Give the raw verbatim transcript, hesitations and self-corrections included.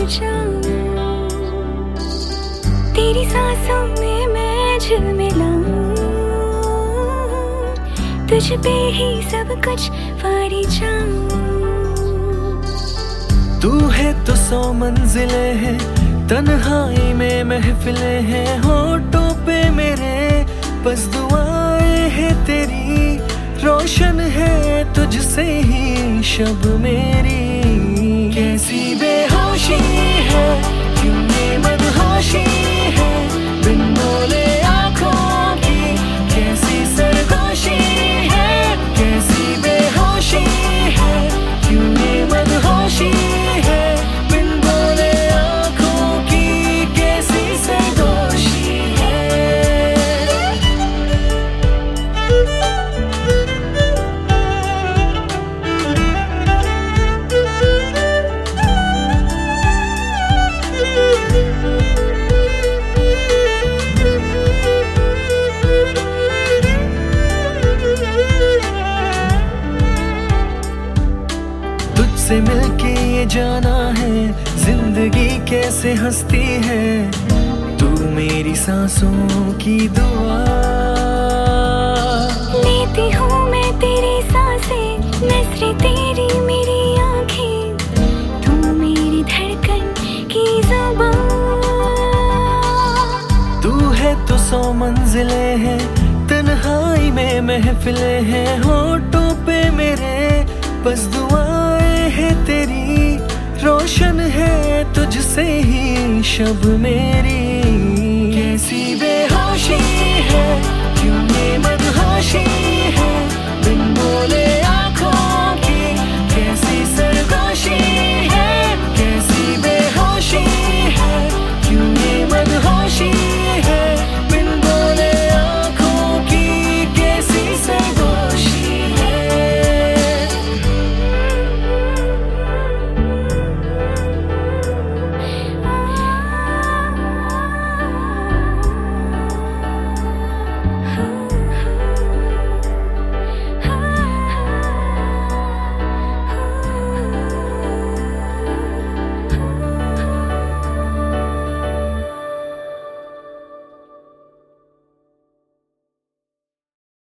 जाऊं, तेरी सांसों में मैं झिलमिलाऊं, तुझ पे ही सब कुछ वारी जाऊं। तू है तो सौ मंजिलें हैं, तन्हाई में महफिलें हैं, होठों पे मेरे बस दुआएं हैं तेरी, रोशन है तुझसे ही शब मेरी। कैसी बेहोशी है, क्यों ये मदहोशी है, बिन बोले आँखों की कैसी सरगोशी है। कैसी बेहोशी है, क्यों ये मदहोशी है, बिन बोले आँखों की कैसी सरगोशी है। तुझसे मिलके ये जाना है जिंदगी कैसे हंसती है, तू मेरी सांसों की दुआ। लेती हूँ मैं तेरी सांसें, नजरें तेरी मेरी आँखें, तू मेरी धड़कन की ज़ुबान। तू है तो सौ मंजिलें हैं, तन्हाई में महफिलें हैं, होठों पे मेरे बस दुआएं हैं तेरी, रोशन है तुझसे ही शब मेरी। कैसी बेहोशी है, क्यों ये